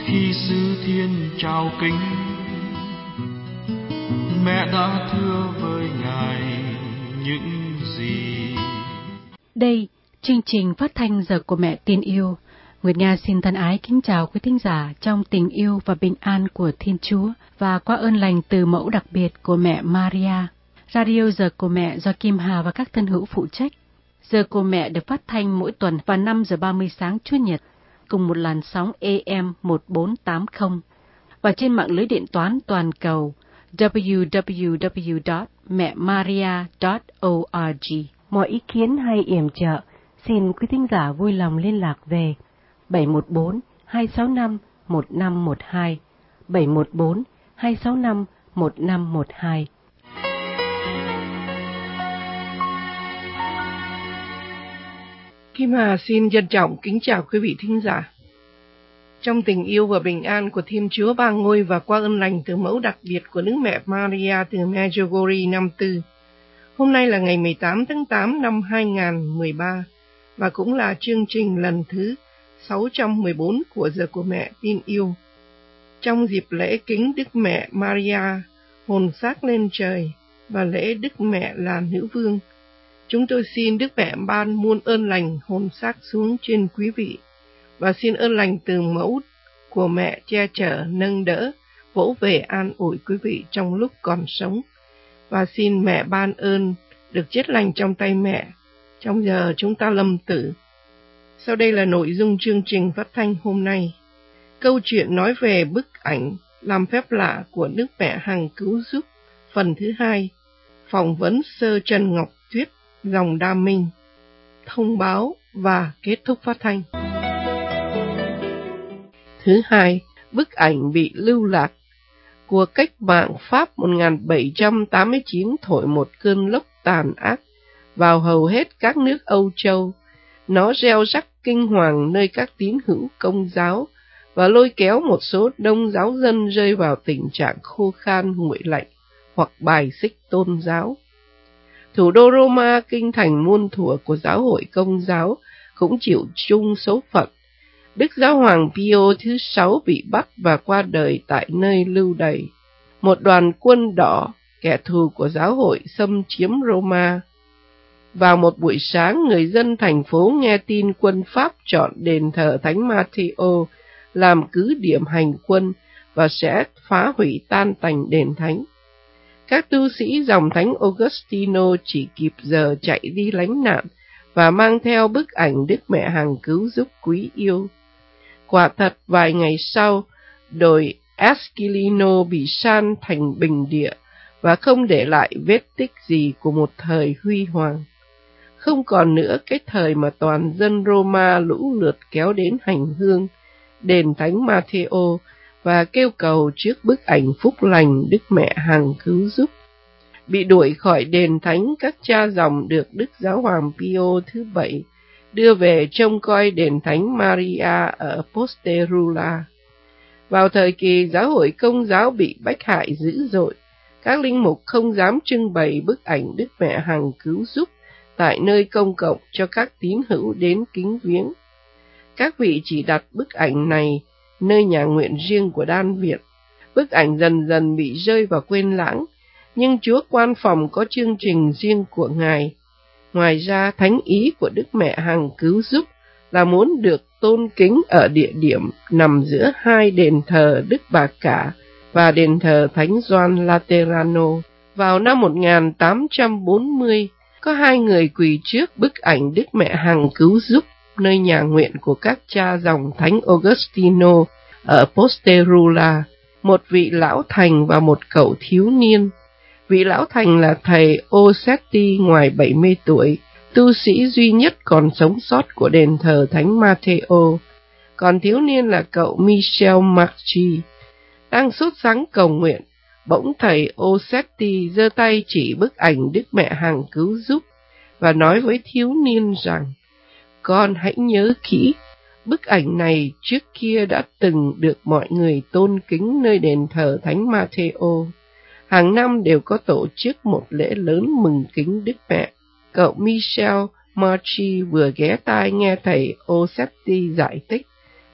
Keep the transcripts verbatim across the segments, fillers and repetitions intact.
Khi xứ thiên trao kính, mẹ đã thưa với Ngài những gì. Đây, chương trình phát thanh Giờ của Mẹ Tin Yêu. Nguyệt Nga xin thân ái kính chào quý thính giả trong tình yêu và bình an của Thiên Chúa và qua ơn lành từ mẫu đặc biệt của mẹ Maria. Radio Giờ của Mẹ do Kim Hà và các thân hữu phụ trách. Giờ của Mẹ được phát thanh mỗi tuần vào năm giờ ba mươi sáng Chủ nhật, cùng một làn sóng A M một bốn tám không và trên mạng lưới điện toán toàn cầu w w w chấm mẹ maria chấm org. Mọi ý kiến hay yểm trợ, xin quý thính giả vui lòng liên lạc về bảy một bốn hai sáu năm một năm một hai, bảy một bốn hai sáu năm một năm một hai. Kim Hà xin trân trọng kính chào quý vị thính giả. Trong tình yêu và bình an của Thiên Chúa Ba Ngôi và qua ơn lành từ mẫu đặc biệt của Đức Mẹ Maria từ Medjugorje năm tư, hôm nay là ngày mười tám tháng tám năm hai nghìn không trăm mười ba và cũng là chương trình lần thứ sáu trăm mười bốn của Giờ của Mẹ Tin Yêu. Trong dịp lễ kính Đức Mẹ Maria hồn xác lên trời và lễ Đức Mẹ là Nữ Vương, chúng tôi xin Đức Mẹ ban muôn ơn lành hồn xác xuống trên quý vị và xin ơn lành từ mẫu của mẹ che chở, nâng đỡ, vỗ về an ủi quý vị trong lúc còn sống. Và xin mẹ ban ơn được chết lành trong tay mẹ trong giờ chúng ta lâm tử. Sau đây là nội dung chương trình phát thanh hôm nay. Câu chuyện nói về bức ảnh làm phép lạ của Đức Mẹ Hằng Cứu Giúp, phần thứ hai. Phỏng vấn sơ Trần Ngọc Tuyết, dòng Đa Minh. Thông báo và kết thúc phát thanh. Thứ hai, bức ảnh bị lưu lạc. Cuộc cách mạng Pháp một nghìn bảy trăm tám mươi chín thổi một cơn lốc tàn ác vào hầu hết các nước Âu Châu. Nó gieo rắc kinh hoàng nơi các tín hữu Công giáo và lôi kéo một số đông giáo dân rơi vào tình trạng khô khan, nguội lạnh hoặc bài xích tôn giáo. Thủ đô Roma, kinh thành muôn thuở của giáo hội Công giáo, cũng chịu chung số phận. Đức Giáo hoàng Pio thứ sáu bị bắt và qua đời tại nơi lưu đày. Một đoàn quân đỏ, kẻ thù của giáo hội, xâm chiếm Roma. Vào một buổi sáng, người dân thành phố nghe tin quân Pháp chọn đền thờ Thánh Matteo làm cứ điểm hành quân và sẽ phá hủy tan tành đền thánh. Các tu sĩ dòng Thánh Augustino chỉ kịp giờ chạy đi lánh nạn và mang theo bức ảnh Đức Mẹ Hằng Cứu Giúp quý yêu. Quả thật, vài ngày sau, đồi Esquilino bị san thành bình địa và không để lại vết tích gì của một thời huy hoàng. Không còn nữa cái thời mà toàn dân Roma lũ lượt kéo đến hành hương đền Thánh Matteo và kêu cầu trước bức ảnh phúc lành Đức Mẹ Hằng Cứu Giúp. Bị đuổi khỏi đền thánh, các cha dòng được Đức Giáo hoàng Pio thứ bảy đưa về trông coi đền Thánh Maria ở Posterula. Vào thời kỳ giáo hội Công giáo bị bách hại dữ dội, các linh mục không dám trưng bày bức ảnh Đức Mẹ Hằng Cứu Giúp tại nơi công cộng cho các tín hữu đến kính viếng. Các vị chỉ đặt bức ảnh này nơi nhà nguyện riêng của Đan Việt. Bức ảnh dần dần bị rơi vào quên lãng, nhưng Chúa Quan Phòng có chương trình riêng của Ngài. Ngoài ra, thánh ý của Đức Mẹ Hằng Cứu Giúp là muốn được tôn kính ở địa điểm nằm giữa hai đền thờ Đức Bà Cả và đền thờ Thánh Gioan Laterano. Vào năm một nghìn tám trăm bốn mươi, có hai người quỳ trước bức ảnh Đức Mẹ Hằng Cứu Giúp nơi nhà nguyện của các cha dòng Thánh Augustino ở Posterula, một vị lão thành và một cậu thiếu niên. Vị lão thành là thầy Osetti ngoài bảy mươi tuổi, tu sĩ duy nhất còn sống sót của đền thờ Thánh Matteo, còn thiếu niên là cậu Michel Marchi. Đang sốt sắng cầu nguyện, bỗng thầy Osetti giơ tay chỉ bức ảnh Đức Mẹ Hằng Cứu Giúp và nói với thiếu niên rằng: "Con hãy nhớ kỹ, bức ảnh này trước kia đã từng được mọi người tôn kính nơi đền thờ Thánh Matteo. Hàng năm đều có tổ chức một lễ lớn mừng kính Đức Mẹ." Cậu Michel Marchi vừa ghé tai nghe thầy Osetti giải thích,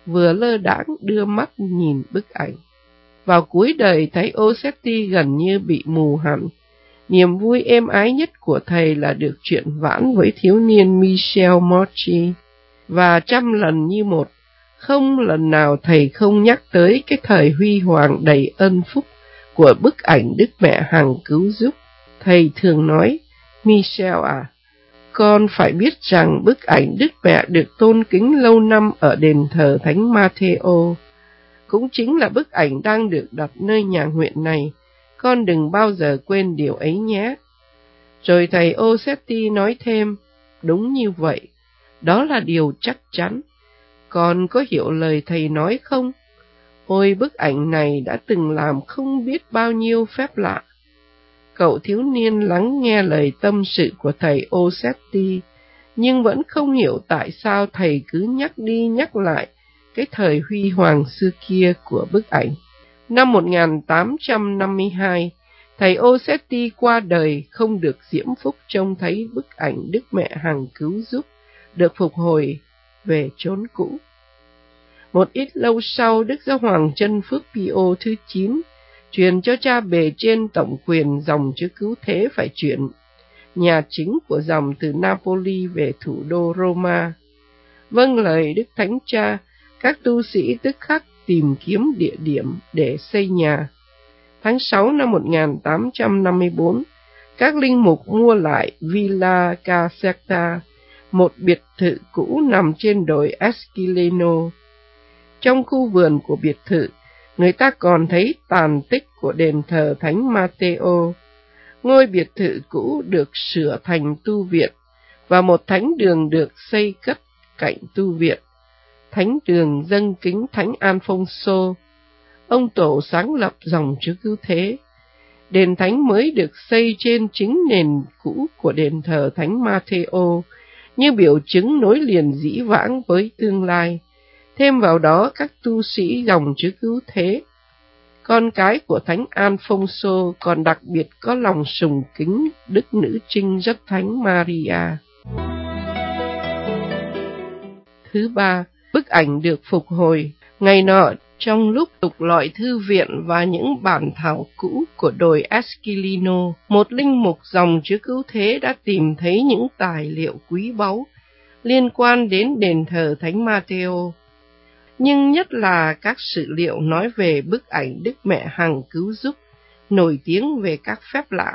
vừa lơ đãng đưa mắt nhìn bức ảnh. Vào cuối đời, thầy Rossetti gần như bị mù hẳn. Niềm vui êm ái nhất của thầy là được chuyện vãn với thiếu niên Michel Morchi, và trăm lần như một, không lần nào thầy không nhắc tới cái thời huy hoàng đầy ân phúc của bức ảnh Đức Mẹ Hằng cứu giúp. Thầy thường nói, Michel à, con phải biết rằng bức ảnh Đức Mẹ được tôn kính lâu năm ở đền thờ Thánh Mateo cũng chính là bức ảnh đang được đặt nơi nhà nguyện này. Con đừng bao giờ quên điều ấy nhé. Rồi thầy Rossetti nói thêm, đúng như vậy, đó là điều chắc chắn. Con có hiểu lời thầy nói không? Ôi, bức ảnh này đã từng làm không biết bao nhiêu phép lạ. Cậu thiếu niên lắng nghe lời tâm sự của thầy Rossetti, nhưng vẫn không hiểu tại sao thầy cứ nhắc đi nhắc lại cái thời huy hoàng xưa kia của bức ảnh. Năm một nghìn tám trăm năm mươi hai, thầy Rossetti qua đời không được diễm phúc trông thấy bức ảnh Đức Mẹ Hằng cứu giúp được phục hồi về chốn cũ. Một ít lâu sau, Đức Giáo hoàng Chân Phước Pio thứ chín truyền cho cha bề trên tổng quyền dòng chữ cứu thế phải chuyển nhà chính của dòng từ Napoli về thủ đô Roma. Vâng lời Đức Thánh Cha, các tu sĩ tức khắc tìm kiếm địa điểm để xây nhà. Tháng sáu năm một nghìn tám trăm năm mươi bốn, các linh mục mua lại Villa Caserta, một biệt thự cũ nằm trên đồi Esquilino. Trong khu vườn của biệt thự, người ta còn thấy tàn tích của đền thờ Thánh Mateo. Ngôi biệt thự cũ được sửa thành tu viện, và một thánh đường được xây cất cạnh tu viện. Thánh đường dâng kính Thánh Alfonso, ông tổ sáng lập dòng chữ cứu thế. Đền thánh mới được xây trên chính nền cũ của đền thờ Thánh Mateo, như biểu chứng nối liền dĩ vãng với tương lai. Thêm vào đó các tu sĩ dòng chữ cứu thế, con cái của Thánh Alfonso, còn đặc biệt có lòng sùng kính Đức Nữ Trinh Rất Thánh Maria. Thứ ba, bức ảnh được phục hồi. Ngày nọ, trong lúc lục lọi thư viện và những bản thảo cũ của đồi Esquilino, một linh mục dòng chữ cứu thế đã tìm thấy những tài liệu quý báu liên quan đến đền thờ Thánh Mateo, nhưng nhất là các sự liệu nói về bức ảnh Đức Mẹ Hằng cứu giúp, nổi tiếng về các phép lạ.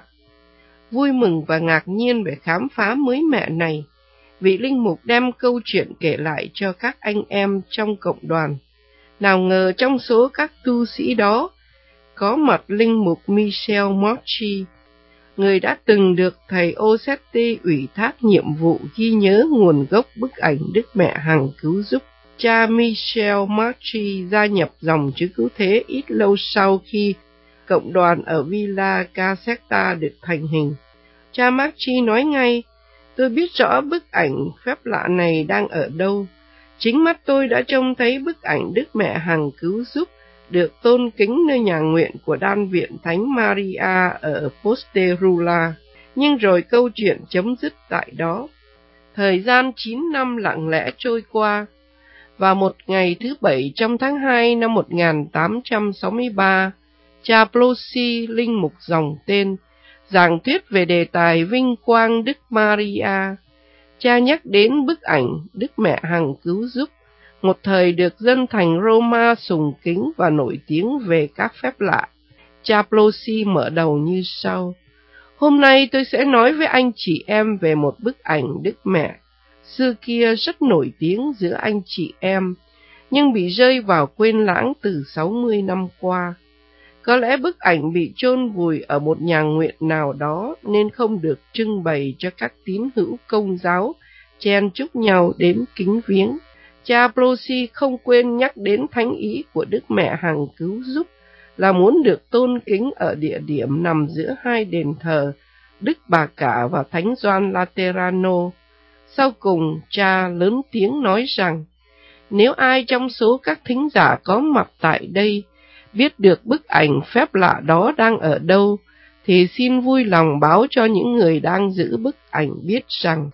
Vui mừng và ngạc nhiên về khám phá mới mẻ này, vị linh mục đem câu chuyện kể lại cho các anh em trong cộng đoàn. Nào ngờ trong số các tu sĩ đó có mặt linh mục Michel Morchi, người đã từng được thầy Rossetti ủy thác nhiệm vụ ghi nhớ nguồn gốc bức ảnh Đức Mẹ Hằng cứu giúp. Cha Michel Morchi gia nhập dòng chữ cứu thế ít lâu sau khi cộng đoàn ở Villa Caserta được thành hình. Cha Morchi nói ngay, tôi biết rõ bức ảnh phép lạ này đang ở đâu. Chính mắt tôi đã trông thấy bức ảnh Đức Mẹ Hằng cứu giúp được tôn kính nơi nhà nguyện của Đan viện Thánh Maria ở Posterula. Nhưng rồi câu chuyện chấm dứt tại đó. Thời gian chín năm lặng lẽ trôi qua, và một ngày thứ bảy trong tháng hai năm một nghìn tám trăm sáu mươi ba, cha Plossi, linh mục dòng tên, giảng thuyết về đề tài vinh quang Đức Maria. Cha nhắc đến bức ảnh Đức Mẹ Hằng cứu giúp, một thời được dân thành Roma sùng kính và nổi tiếng về các phép lạ. Cha Plossi mở đầu như sau: Hôm nay tôi sẽ nói với anh chị em về một bức ảnh Đức Mẹ xưa kia rất nổi tiếng giữa anh chị em, nhưng bị rơi vào quên lãng từ sáu mươi năm qua. Có lẽ bức ảnh bị chôn vùi ở một nhà nguyện nào đó nên không được trưng bày cho các tín hữu Công giáo chen chúc nhau đến kính viếng. Cha Plossi không quên nhắc đến thánh ý của Đức Mẹ Hằng cứu giúp là muốn được tôn kính ở địa điểm nằm giữa hai đền thờ Đức Bà Cả và Thánh Gioan Laterano. Sau cùng, cha lớn tiếng nói rằng, nếu ai trong số các thính giả có mặt tại đây biết được bức ảnh phép lạ đó đang ở đâu, thì xin vui lòng báo cho những người đang giữ bức ảnh biết rằng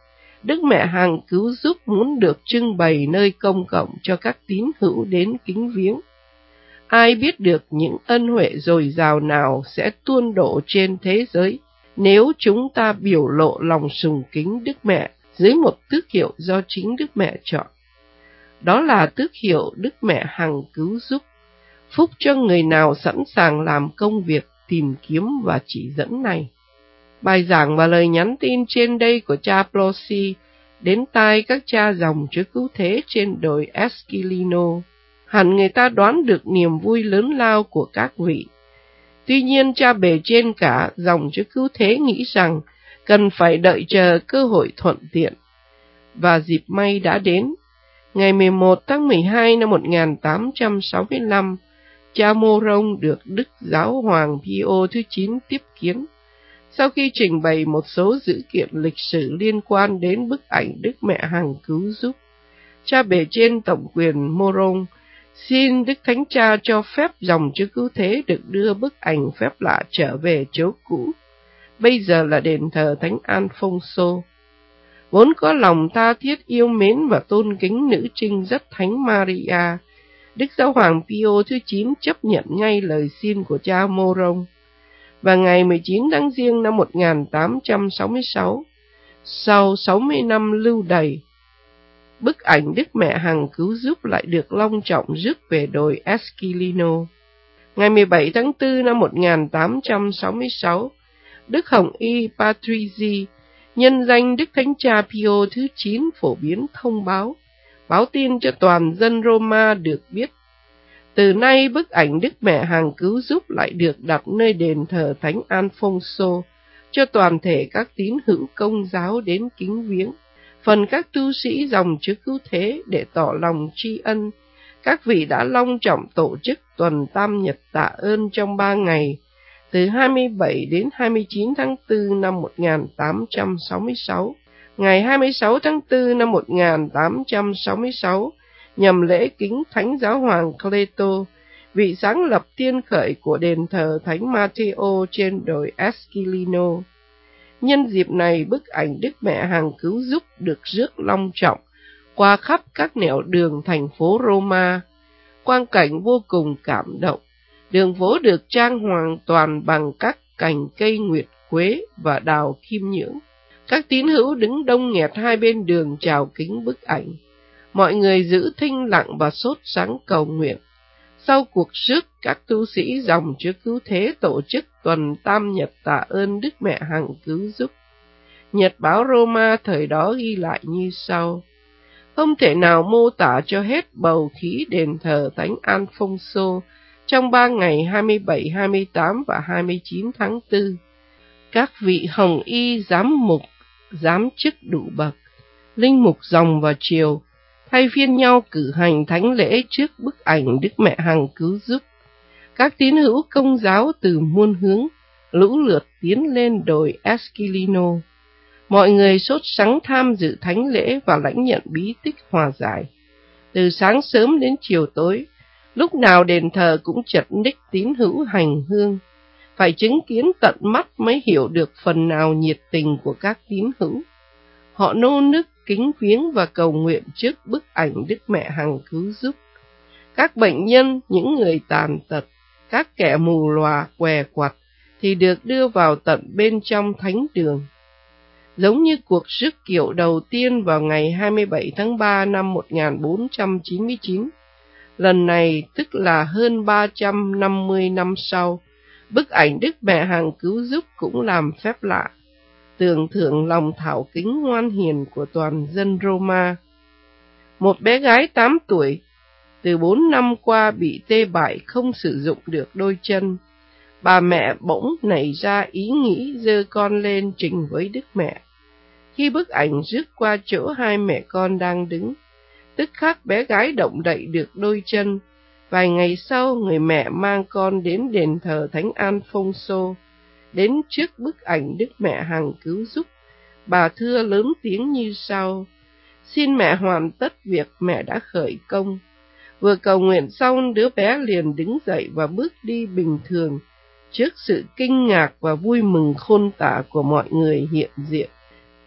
Đức Mẹ Hằng Cứu Giúp muốn được trưng bày nơi công cộng cho các tín hữu đến kính viếng. Ai biết được những ân huệ dồi dào nào sẽ tuôn đổ trên thế giới nếu chúng ta biểu lộ lòng sùng kính Đức Mẹ dưới một tước hiệu do chính Đức Mẹ chọn. Đó là tước hiệu Đức Mẹ Hằng Cứu Giúp. Phúc cho người nào sẵn sàng làm công việc tìm kiếm và chỉ dẫn này. Bài giảng và lời nhắn tin trên đây của cha Plosi đến tai các cha dòng Chúa Cứu Thế trên đồi Esquilino. Hẳn người ta đoán được niềm vui lớn lao của các vị. Tuy nhiên, cha bề trên cả dòng Chúa Cứu Thế nghĩ rằng cần phải đợi chờ cơ hội thuận tiện. Và dịp may đã đến. Ngày mười một tháng mười hai năm một nghìn tám trăm sáu mươi lăm, cha Morong được Đức Giáo hoàng Pio thứ chín tiếp kiến. Sau khi trình bày một số dữ kiện lịch sử liên quan đến bức ảnh Đức Mẹ Hằng Cứu Giúp, cha bề trên tổng quyền Morong xin Đức Thánh Cha cho phép dòng Chúa Cứu Thế được đưa bức ảnh phép lạ trở về chỗ cũ, bây giờ là đền thờ Thánh Alfonso. Vốn có lòng tha thiết yêu mến và tôn kính nữ trinh rất Thánh Maria, Đức Giáo hoàng Pio thứ chín chấp nhận ngay lời xin của cha Morong. Và ngày mười chín tháng Giêng năm một nghìn tám trăm sáu mươi sáu, sau sáu mươi năm lưu đày, bức ảnh Đức Mẹ Hằng Cứu Giúp lại được long trọng rước về đồi Esquilino. Ngày mười bảy tháng tư năm một nghìn tám trăm sáu mươi sáu, Đức Hồng Y Patrizii, nhân danh Đức Thánh Cha Pio thứ chín phổ biến thông báo, báo tin cho toàn dân Roma được biết. Từ nay bức ảnh Đức Mẹ Hằng Cứu Giúp lại được đặt nơi đền thờ Thánh Alfonso cho toàn thể các tín hữu Công giáo đến kính viếng. Phần các tu sĩ dòng Chúa Cứu Thế để tỏ lòng tri ân, các vị đã long trọng tổ chức tuần tam nhật tạ ơn trong ba ngày, từ hai mươi bảy đến hai mươi chín tháng tư năm một nghìn tám trăm sáu mươi sáu. Ngày hai mươi sáu tháng tư năm một nghìn tám trăm sáu mươi sáu, nhằm lễ kính Thánh Giáo hoàng Cleto, vị sáng lập tiên khởi của đền thờ Thánh Mateo trên đồi Esquilino. Nhân dịp này, bức ảnh Đức Mẹ Hằng Cứu Giúp được rước long trọng qua khắp các nẻo đường thành phố Roma. Quang cảnh vô cùng cảm động. Đường phố được trang hoàng toàn bằng các cành cây nguyệt quế và đào kim nhưỡng. Các tín hữu đứng đông nghẹt hai bên đường chào kính bức ảnh. Mọi người giữ thinh lặng và sốt sắng cầu nguyện. Sau cuộc rước, các tu sĩ dòng Chúa Cứu Thế tổ chức tuần tam nhật tạ ơn Đức Mẹ Hằng Cứu Giúp. Nhật báo Roma thời đó ghi lại như sau: không thể nào mô tả cho hết bầu khí đền thờ Thánh Alfonso trong ba ngày hai mươi bảy, hai mươi tám và hai mươi chín tháng tư. Các vị hồng y giám mục, giám chức đủ bậc, linh mục dòng và triều thay phiên nhau cử hành thánh lễ trước bức ảnh Đức Mẹ Hằng Cứu Giúp. Các tín hữu Công giáo từ muôn hướng lũ lượt tiến lên đồi Esquilino. Mọi người sốt sắng tham dự thánh lễ và lãnh nhận bí tích hòa giải. Từ sáng sớm đến chiều tối, lúc nào đền thờ cũng chật ních tín hữu hành hương. Phải chứng kiến tận mắt mới hiểu được phần nào nhiệt tình của các tín hữu. Họ nô nức kính viếng và cầu nguyện trước bức ảnh Đức Mẹ Hằng Cứu Giúp. Các bệnh nhân, những người tàn tật, các kẻ mù lòa, què quặt thì được đưa vào tận bên trong thánh đường. Giống như cuộc rước kiệu đầu tiên vào ngày hai mươi bảy tháng ba năm một nghìn bốn trăm chín mươi chín, lần này tức là hơn ba trăm năm mươi năm sau, bức ảnh Đức Mẹ Hằng Cứu Giúp cũng làm phép lạ, tưởng thưởng lòng thảo kính ngoan hiền của toàn dân Roma. Một bé gái tám tuổi, từ bốn năm qua bị tê bại không sử dụng được đôi chân. Bà mẹ bỗng nảy ra ý nghĩ giơ con lên trình với Đức Mẹ. Khi bức ảnh rước qua chỗ hai mẹ con đang đứng, tức khắc bé gái động đậy được đôi chân. Vài ngày sau, người mẹ mang con đến đền thờ Thánh Alfonso. Đến trước bức ảnh Đức Mẹ Hằng Cứu Giúp, bà thưa lớn tiếng như sau: xin mẹ hoàn tất việc mẹ đã khởi công. Vừa cầu nguyện xong, đứa bé liền đứng dậy và bước đi bình thường, trước sự kinh ngạc và vui mừng khôn tả của mọi người hiện diện.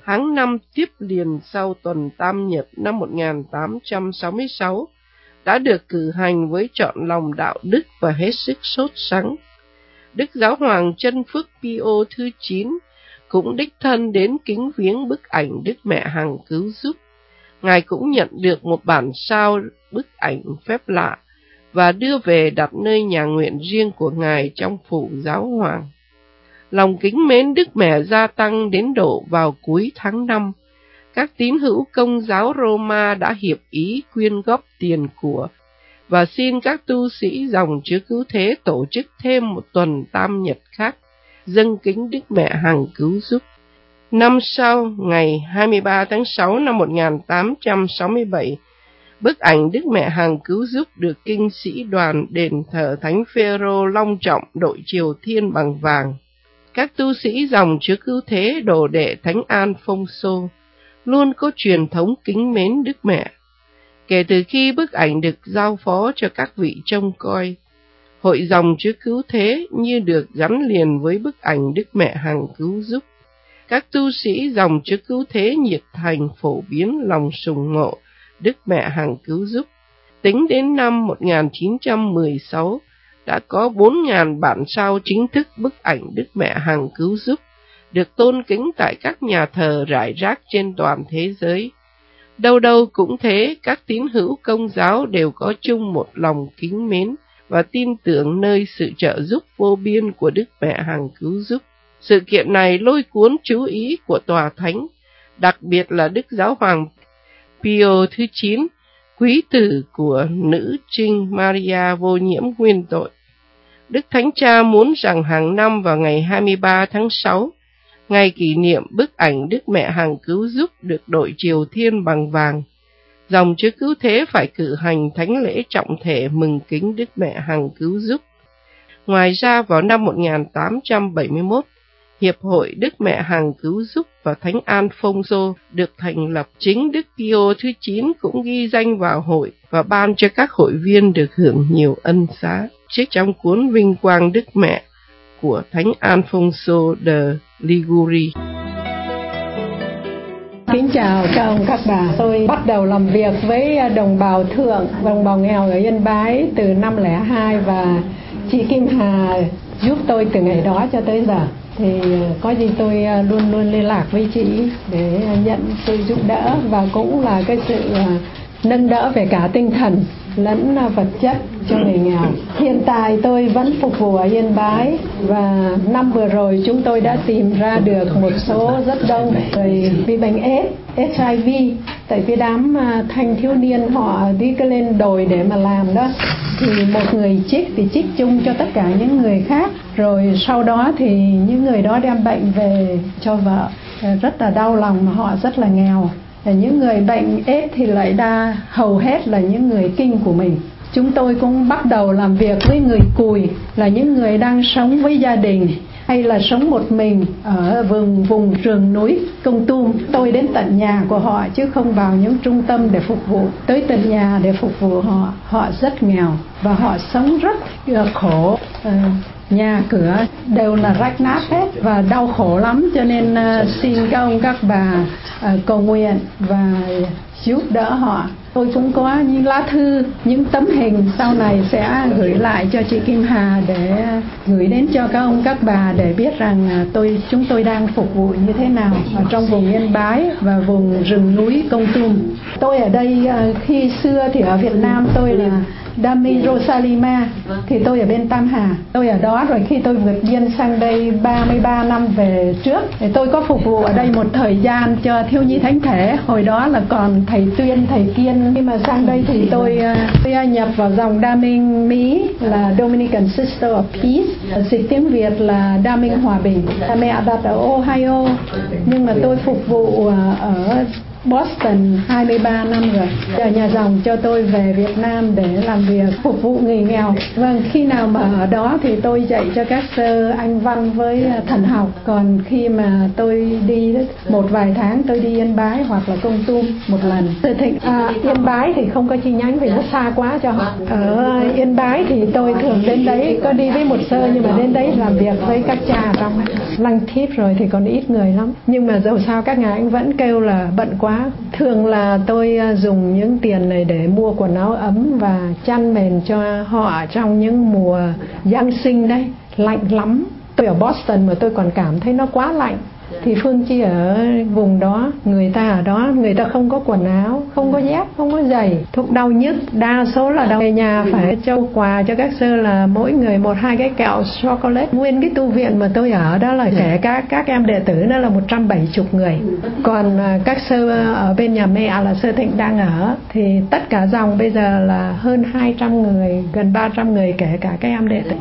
Tháng năm tiếp liền sau tuần Tam Nhật năm một nghìn tám trăm sáu mươi sáu, đã được cử hành với trọn lòng đạo đức và hết sức sốt sắng. Đức Giáo hoàng Chân Phước Pio thứ chín cũng đích thân đến kính viếng bức ảnh Đức Mẹ Hằng Cứu Giúp. Ngài cũng nhận được một bản sao bức ảnh phép lạ và đưa về đặt nơi nhà nguyện riêng của Ngài trong phủ Giáo hoàng. Lòng kính mến Đức Mẹ gia tăng đến độ vào cuối tháng năm. Các tín hữu Công giáo Roma đã hiệp ý quyên góp tiền của và xin các tu sĩ dòng Chúa Cứu Thế tổ chức thêm một tuần Tam Nhật khác, dâng kính Đức Mẹ Hằng Cứu Giúp. Năm sau, ngày hai mươi ba tháng sáu năm một nghìn tám trăm sáu mươi bảy, bức ảnh Đức Mẹ Hằng Cứu Giúp được kinh sĩ đoàn đền thờ Thánh Phêrô long trọng đội triều thiên bằng vàng. Các tu sĩ dòng Chúa Cứu Thế đồ đệ Thánh Alphonso luôn có truyền thống kính mến Đức Mẹ. Kể từ khi bức ảnh được giao phó cho các vị trông coi, hội dòng Chúa Cứu Thế như được gắn liền với bức ảnh Đức Mẹ Hằng Cứu Giúp. Các tu sĩ dòng Chúa Cứu Thế nhiệt thành phổ biến lòng sùng mộ Đức Mẹ Hằng Cứu Giúp. Tính đến năm một nghìn chín trăm mười sáu, đã có bốn nghìn bản sao chính thức bức ảnh Đức Mẹ Hằng Cứu Giúp, được tôn kính tại các nhà thờ rải rác trên toàn thế giới. Đâu đâu cũng thế, các tín hữu Công giáo đều có chung một lòng kính mến và tin tưởng nơi sự trợ giúp vô biên của Đức Mẹ Hằng Cứu Giúp. Sự kiện này lôi cuốn chú ý của Tòa Thánh, đặc biệt là Đức Giáo hoàng Pio thứ chín, quý tử của nữ trinh Maria vô nhiễm nguyên tội. Đức Thánh Cha muốn rằng hàng năm vào ngày hai mươi ba tháng sáu, ngày kỷ niệm bức ảnh Đức Mẹ Hằng Cứu Giúp được đội triều thiên bằng vàng, dòng Chúa Cứu Thế phải cử hành thánh lễ trọng thể mừng kính Đức Mẹ Hằng Cứu Giúp. Ngoài ra, vào năm một nghìn tám trăm bảy mươi mốt, Hiệp hội Đức Mẹ Hằng Cứu Giúp và Thánh Alphonso được thành lập. Chính Đức Pio thứ chín cũng ghi danh vào hội và ban cho các hội viên được hưởng nhiều ân xá. Trích trong cuốn Vinh Quang Đức Mẹ của Thánh Alphonso de Liguri. Kính chào các ông các bà. Tôi bắt đầu làm việc với đồng bào thượng, đồng bào nghèo ở Yên Bái từ năm lẻ hai và chị Kim Hà giúp tôi từ ngày đó cho tới giờ. Thì có gì tôi luôn luôn liên lạc với chị để nhận sự giúp đỡ và cũng là cái sự nâng đỡ về cả tinh thần lẫn vật chất cho người nghèo. Hiện tại tôi vẫn phục vụ ở Yên Bái và năm vừa rồi chúng tôi đã tìm ra được một số rất đông người bị bệnh ết, H I V. Tại cái đám thanh thiếu niên họ đi cái lên đồi để mà làm đó, thì một người chích thì chích chung cho tất cả những người khác. Rồi sau đó thì những người đó đem bệnh về cho vợ, rất là đau lòng mà họ rất là nghèo. Những người bệnh ết thì lại đa hầu hết là những người kinh của mình. Chúng tôi cũng bắt đầu làm việc với người cùi, là những người đang sống với gia đình hay là sống một mình ở vùng vùng rừng núi Công Tum. Tôi đến tận nhà của họ chứ không vào những trung tâm để phục vụ. Tới tận nhà để phục vụ họ. Họ rất nghèo và họ sống rất khổ. Nhà cửa đều là rách nát hết và đau khổ lắm, cho nên uh, xin các ông các bà uh, cầu nguyện và giúp đỡ họ. Tôi cũng có những lá thư, những tấm hình sau này sẽ gửi lại cho chị Kim Hà để gửi đến cho các ông các bà để biết rằng tôi chúng tôi đang phục vụ như thế nào ở trong vùng Yên Bái và vùng rừng núi Công Tum. Tôi ở đây khi xưa thì ở Việt Nam tôi là Dami Rosalima, thì tôi ở bên Tam Hà. Tôi ở đó rồi khi tôi vượt biên sang đây ba mươi ba năm về trước, thì tôi có phục vụ ở đây một thời gian cho thiếu nhi thánh thể. Hồi đó là còn thầy Tuyên, thầy Kiên. Khi mà sang đây thì tôi, tôi nhập vào dòng Đa Minh Mỹ là Dominican Sister of Peace, dịch tiếng Việt là Đa Minh Hòa Bình. Mẹ đặt ở Ohio, nhưng mà tôi phục vụ ở Boston hai mươi ba năm rồi. Giờ nhà dòng cho tôi về Việt Nam để làm việc phục vụ người nghèo. Vâng, khi nào mà ở đó thì tôi dạy cho các sơ Anh văn với thần học. Còn khi mà tôi đi một vài tháng tôi đi Yên Bái hoặc là Công Tum một lần. Từ thịnh à, Yên Bái thì không có chi nhánh vì nó xa quá cho họ. Ở Yên Bái thì tôi thường đến đấy, có đi với một sơ nhưng mà đến đấy làm việc với các cha trong ấy. lăng thiếp rồi thì còn ít người lắm. Nhưng mà dẫu sao các ngài vẫn kêu là bận quá. Thường là tôi dùng những tiền này để mua quần áo ấm và chăn mền cho họ trong những mùa Giáng sinh đấy, lạnh lắm. Tôi ở Boston mà tôi còn cảm thấy nó quá lạnh. Thì Phương Chi ở vùng đó, người ta ở đó, người ta không có quần áo, không có dép, không có giày, thuốc đau nhức, đa số là đau. Về nhà phải trao quà cho các sơ là mỗi người một hai cái kẹo chocolate. Nguyên cái tu viện mà tôi ở đó là kể cả các em đệ tử nó là một trăm bảy mươi người. Còn các sơ ở bên nhà mẹ là Sơ Thịnh đang ở, thì tất cả dòng bây giờ là hơn hai trăm người, gần ba trăm người kể cả các em đệ tử.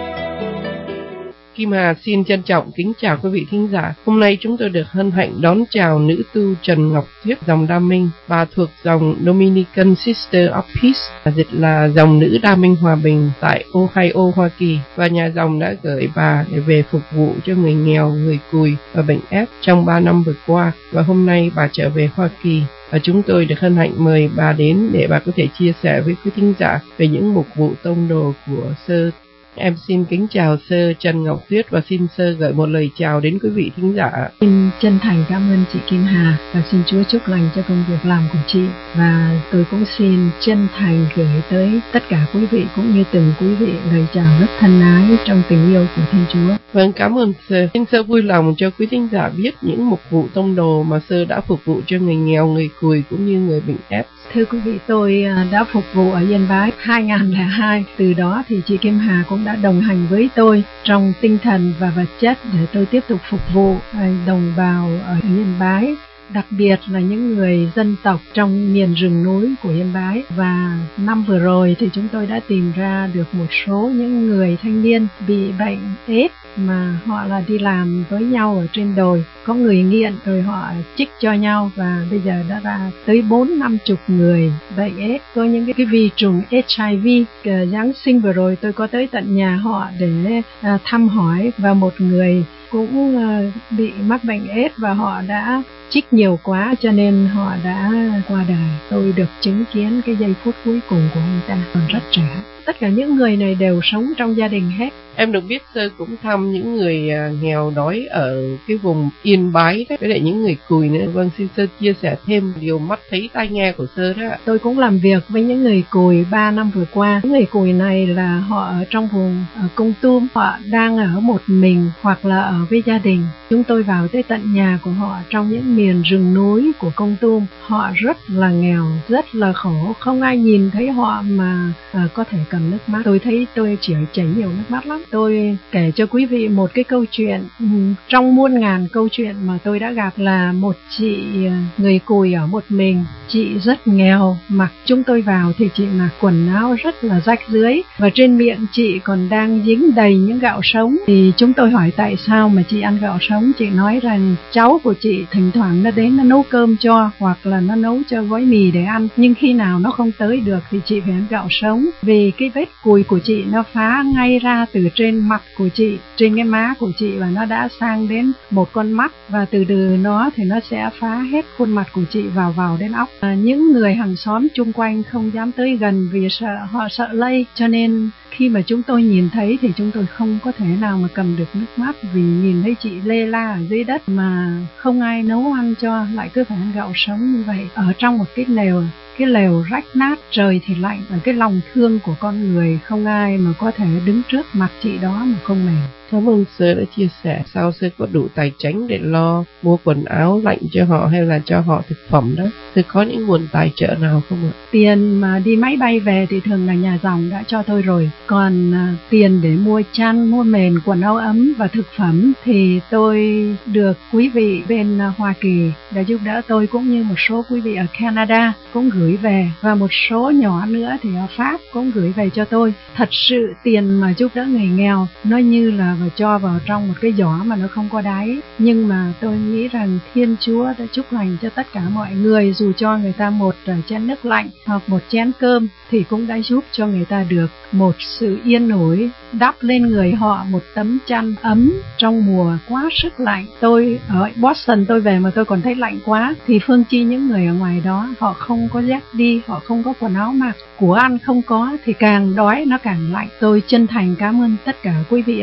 Kim Hà xin trân trọng kính chào quý vị thính giả. Hôm nay chúng tôi được hân hạnh đón chào nữ tu Trần Ngọc Tuyết, dòng Đa Minh. Bà thuộc dòng Dominican Sister of Peace, dịch là dòng nữ Đa Minh Hòa Bình tại Ohio, Hoa Kỳ. Và nhà dòng đã gửi bà để về phục vụ cho người nghèo, người cùi và bệnh ép trong ba năm vừa qua. Và hôm nay bà trở về Hoa Kỳ. Và chúng tôi được hân hạnh mời bà đến để bà có thể chia sẻ với quý thính giả về những mục vụ tông đồ của Sơ. Em xin kính chào Sơ Trần Ngọc Tuyết và xin Sơ gửi một lời chào đến quý vị thính giả. Xin chân thành cảm ơn chị Kim Hà và xin Chúa chúc lành cho công việc làm của chị. Và tôi cũng xin chân thành gửi tới tất cả quý vị cũng như từng quý vị lời chào rất thân ái trong tình yêu của Thiên Chúa. Vâng, cảm ơn Sơ. Xin Sơ vui lòng cho quý thính giả biết những mục vụ tông đồ mà Sơ đã phục vụ cho người nghèo, người cùi cũng như người bệnh ép. Thưa quý vị, tôi đã phục vụ ở Yên Bái hai nghìn không trăm lẻ hai. Từ đó thì chị Kim Hà cũng đã đồng hành với tôi trong tinh thần và vật chất để tôi tiếp tục phục vụ đồng bào ở Yên Bái, đặc biệt là những người dân tộc trong miền rừng núi của Yên Bái. Và năm vừa rồi thì chúng tôi đã tìm ra được một số những người thanh niên bị bệnh ết mà họ là đi làm với nhau ở trên đồi, có người nghiện rồi họ chích cho nhau, và bây giờ đã ra tới bốn năm chục người bệnh ết, có những cái, cái vi trùng H I V. Giáng sinh vừa rồi tôi có tới tận nhà họ để à, thăm hỏi, và một người cũng à, bị mắc bệnh ết và họ đã chích nhiều quá cho nên họ đã qua đời. Tôi được chứng kiến cái giây phút cuối cùng của ông ta, còn rất trẻ. Tất cả những người này đều sống trong gia đình hết. Em được biết Sơ cũng thăm những người nghèo đói ở cái vùng Yên Bái đấy, với lại những người cùi nữa. Vâng, xin Sơ chia sẻ thêm điều mắt thấy tai nghe của Sơ đó. Tôi cũng làm việc với những người cùi ba năm vừa qua. Những người cùi này là họ ở trong vùng ở Công Tum, họ đang ở một mình hoặc là ở với gia đình. Chúng tôi vào tới tận nhà của họ trong những miền rừng núi của Công Tum. Họ rất là nghèo, rất là khổ, không ai nhìn thấy họ mà à, có thể cầm nước mắt. Tôi thấy tôi chỉ chảy nhiều nước mắt lắm. Tôi kể cho quý vị một cái câu chuyện trong muôn ngàn câu chuyện mà tôi đã gặp, là một chị người cùi ở một mình. Chị rất nghèo, mặc chúng tôi vào thì chị mặc quần áo rất là rách rưới, và trên miệng chị còn đang dính đầy những gạo sống. Thì chúng tôi hỏi tại sao mà chị ăn gạo sống. Chị nói rằng cháu của chị thỉnh thoảng nó đến nó nấu cơm cho, hoặc là nó nấu cho gói mì để ăn, nhưng khi nào nó không tới được thì chị phải ăn gạo sống. Vì cái vết cùi của chị nó phá ngay ra từ trên mặt của chị, trên cái má của chị, và nó đã sang đến một con mắt, và từ từ nó thì nó sẽ phá hết khuôn mặt của chị vào vào đến óc. À, những người hàng xóm chung quanh không dám tới gần vì sợ, họ sợ lây, cho nên khi mà chúng tôi nhìn thấy thì chúng tôi không có thể nào mà cầm được nước mắt, vì nhìn thấy chị lê la ở dưới đất mà không ai nấu ăn cho, lại cứ phải ăn gạo sống như vậy ở trong một cái lều cái lều rách nát, trời thì lạnh, và cái lòng thương của con người không ai mà có thể đứng trước mặt chị đó mà không mềm. Cảm ơn Sơ đã chia sẻ. Sao Sơ có đủ tài chính để lo mua quần áo lạnh cho họ hay là cho họ thực phẩm đó? Sơ có những nguồn tài trợ nào không ạ? Tiền mà đi máy bay về thì thường là nhà dòng đã cho tôi rồi. Còn à, tiền để mua chăn, mua mền, quần áo ấm và thực phẩm thì tôi được quý vị bên à, Hoa Kỳ đã giúp đỡ tôi, cũng như một số quý vị ở Canada cũng gửi về, và một số nhỏ nữa thì ở Pháp cũng gửi về cho tôi. Thật sự tiền mà giúp đỡ người nghèo nó như là và cho vào trong một cái giỏ mà nó không có đáy. Nhưng mà tôi nghĩ rằng Thiên Chúa đã chúc lành cho tất cả mọi người, dù cho người ta một chén nước lạnh hoặc một chén cơm thì cũng đã giúp cho người ta được một sự yên ổn, đắp lên người họ một tấm chăn ấm trong mùa quá sức lạnh. Tôi ở Boston tôi về mà tôi còn thấy lạnh quá, thì phương chi những người ở ngoài đó họ không có dép đi, họ không có quần áo mặc, của ăn không có thì càng đói nó càng lạnh. Tôi chân thành cảm ơn tất cả quý vị ân nhân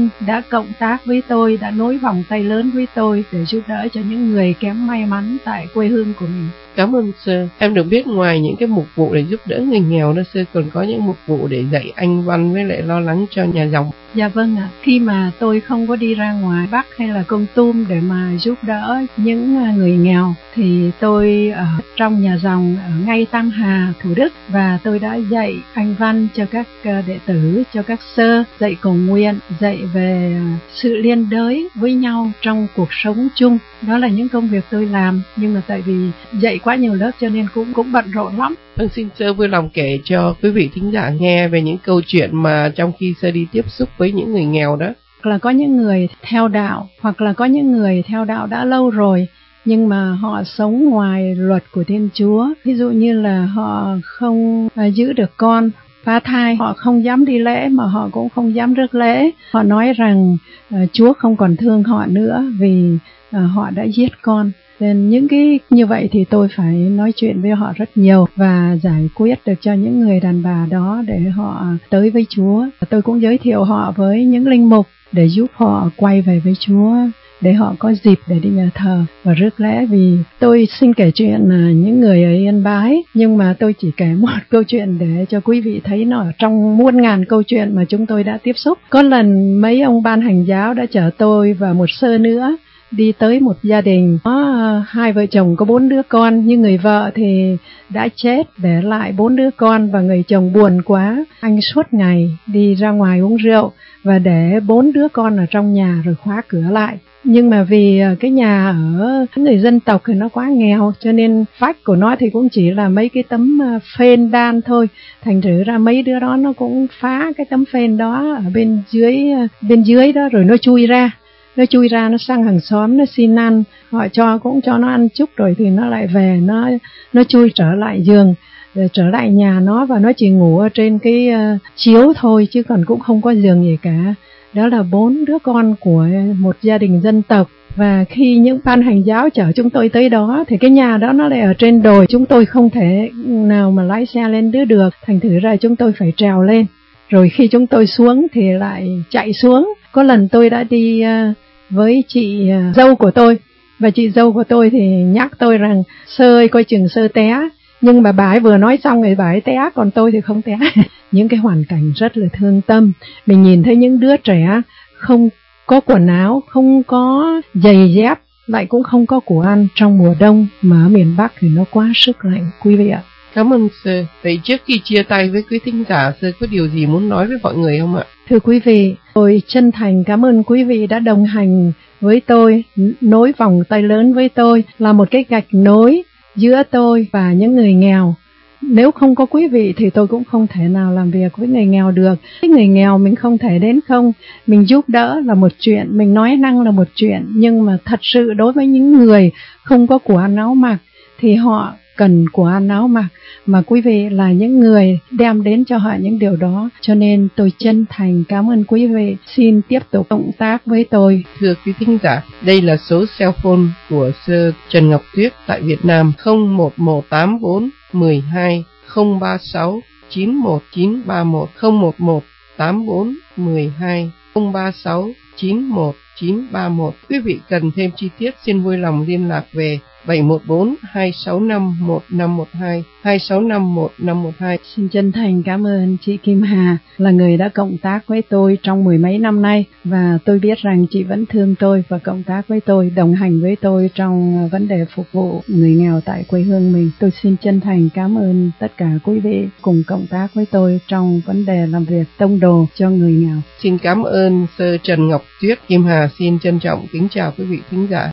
ơn đã cộng tác với tôi, đã nối vòng tay lớn với tôi để giúp đỡ cho những người kém may mắn tại quê hương của mình. Cảm ơn sơ. Em được biết ngoài những cái mục vụ để giúp đỡ người nghèo đó sơ, còn có những mục vụ để dạy Anh văn với lại lo lắng cho nhà dòng. Dạ vâng ạ. À. Khi mà tôi không có đi ra ngoài Bắc hay là Kon Tum để mà giúp đỡ những người nghèo thì tôi ở trong nhà dòng ở ngay Tam Hà, Thủ Đức, và tôi đã dạy Anh văn cho các đệ tử, cho các sơ, dạy cầu nguyện, dạy về sự liên đới với nhau trong cuộc sống chung. Đó là những công việc tôi làm, nhưng mà tại vì dạy quá nhiều lớp cho nên cũng cũng bận rộn lắm. Vâng, xin sơ vui lòng kể cho quý vị thính giả nghe về những câu chuyện mà trong khi sơ đi tiếp xúc với những người nghèo đó. Hoặc là có những người theo đạo, hoặc là có những người theo đạo đã lâu rồi, nhưng mà họ sống ngoài luật của Thiên Chúa. Ví dụ như là họ không à, giữ được con, phá thai, họ không dám đi lễ mà họ cũng không dám rước lễ. Họ nói rằng à, Chúa không còn thương họ nữa vì à, họ đã giết con. Nên những cái như vậy thì tôi phải nói chuyện với họ rất nhiều và giải quyết được cho những người đàn bà đó để họ tới với Chúa. Tôi cũng giới thiệu họ với những linh mục để giúp họ quay về với Chúa, để họ có dịp để đi nhà thờ và rước lễ. Vì tôi xin kể chuyện là những người ở Yên Bái, nhưng mà tôi chỉ kể một câu chuyện để cho quý vị thấy nó ở trong muôn ngàn câu chuyện mà chúng tôi đã tiếp xúc. Có lần mấy ông ban hành giáo đã chở tôi và một sơ nữa đi tới một gia đình có hai vợ chồng có bốn đứa con, nhưng người vợ thì đã chết để lại bốn đứa con, và người chồng buồn quá, anh suốt ngày đi ra ngoài uống rượu và để bốn đứa con ở trong nhà rồi khóa cửa lại. Nhưng mà vì cái nhà ở người dân tộc thì nó quá nghèo, cho nên vách của nó thì cũng chỉ là mấy cái tấm phên đan thôi, thành thử ra mấy đứa đó nó cũng phá cái tấm phên đó ở bên dưới bên dưới đó, rồi nó chui ra nó chui ra nó sang hàng xóm nó xin ăn, họ cho cũng cho nó ăn chút rồi thì nó lại về, nó nó chui trở lại giường, rồi trở lại nhà nó, và nó chỉ ngủ ở trên cái uh, chiếu thôi chứ còn cũng không có giường gì cả. Đó là bốn đứa con của một gia đình dân tộc. Và khi những ban hành giáo chở chúng tôi tới đó thì cái nhà đó nó lại ở trên đồi, chúng tôi không thể nào mà lái xe lên đứa được, thành thử ra chúng tôi phải trèo lên. Rồi khi chúng tôi xuống thì lại chạy xuống. Có lần tôi đã đi uh, với chị uh, dâu của tôi, và chị dâu của tôi thì nhắc tôi rằng sơ ơi coi chừng sơ té, nhưng mà bà ấy vừa nói xong rồi bà ấy té, còn tôi thì không té. Những cái hoàn cảnh rất là thương tâm. Mình nhìn thấy những đứa trẻ không có quần áo, không có giày dép, lại cũng không có của ăn trong mùa đông, mà ở miền Bắc thì nó quá sức lạnh quý vị ạ. Cảm ơn sơ. Vậy trước khi chia tay với quý thính giả, sơ có điều gì muốn nói với mọi người không ạ? Thưa quý vị, tôi chân thành cảm ơn quý vị đã đồng hành với tôi, nối vòng tay lớn với tôi, là một cái gạch nối giữa tôi và những người nghèo. Nếu không có quý vị thì tôi cũng không thể nào làm việc với người nghèo được. Cái người nghèo mình không thể đến không, mình giúp đỡ là một chuyện, mình nói năng là một chuyện, nhưng mà thật sự đối với những người không có của ăn áo mặc thì họ cần của ăn áo mặc, mà quý vị là những người đem đến cho họ những điều đó. Cho nên tôi chân thành cảm ơn quý vị. Xin tiếp tục cộng tác với tôi. Thưa quý thính giả, đây là số cell phone của Sơ Trần Ngọc Tuyết tại Việt Nam: không một một tám bốn một hai không ba sáu chín một chín ba một, không một một tám bốn một hai không ba sáu chín một chín ba một. Quý vị cần thêm chi tiết xin vui lòng liên lạc về bảy một bốn hai sáu năm một năm một hai, hai sáu năm một năm một hai. Xin chân thành cảm ơn chị Kim Hà là người đã cộng tác với tôi trong mười mấy năm nay, và tôi biết rằng chị vẫn thương tôi và cộng tác với tôi, đồng hành với tôi trong vấn đề phục vụ người nghèo tại quê hương mình. Tôi xin chân thành cảm ơn tất cả quý vị cùng cộng tác với tôi trong vấn đề làm việc tông đồ cho người nghèo. Xin cảm ơn Sơ Trần Ngọc Tuyết. Kim Hà xin trân trọng kính chào quý vị thính giả.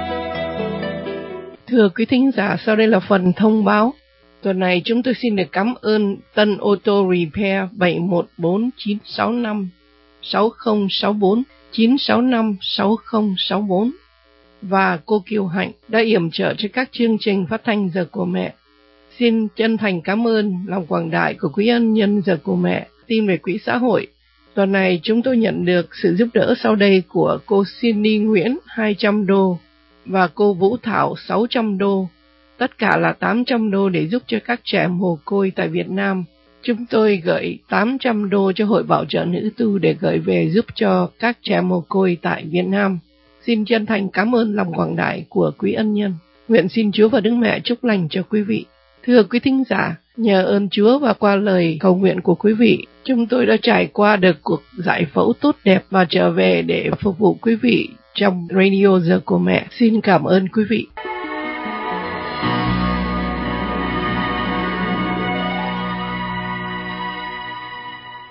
Thưa quý thính giả, sau đây là phần thông báo. Tuần này chúng tôi xin được cảm ơn Tân Auto Repair bảy một bốn chín sáu năm sáu không sáu bốn, chín sáu năm sáu không sáu bốn và cô Kiều Hạnh đã yểm trợ cho các chương trình phát thanh Giờ của Mẹ. Xin chân thành cảm ơn lòng quảng đại của quý ân nhân Giờ của Mẹ. Tin về quỹ xã hội. Tuần này chúng tôi nhận được sự giúp đỡ sau đây của cô Cindy Nguyễn hai trăm đô và cô Vũ Thảo sáu trăm đô, tất cả là tám trăm đô để giúp cho các trẻ mồ côi tại Việt Nam. Chúng tôi gửi tám trăm đô cho Hội Bảo trợ Nữ Tu để gửi về giúp cho các trẻ mồ côi tại Việt Nam. Xin chân thành cảm ơn lòng quảng đại của quý ân nhân. Nguyện xin Chúa và Đức Mẹ chúc lành cho quý vị. Thưa quý thính giả, nhờ ơn Chúa và qua lời cầu nguyện của quý vị, chúng tôi đã trải qua được cuộc giải phẫu tốt đẹp và trở về để phục vụ quý vị trong Radio Giờ của Mẹ. Xin cảm ơn quý vị.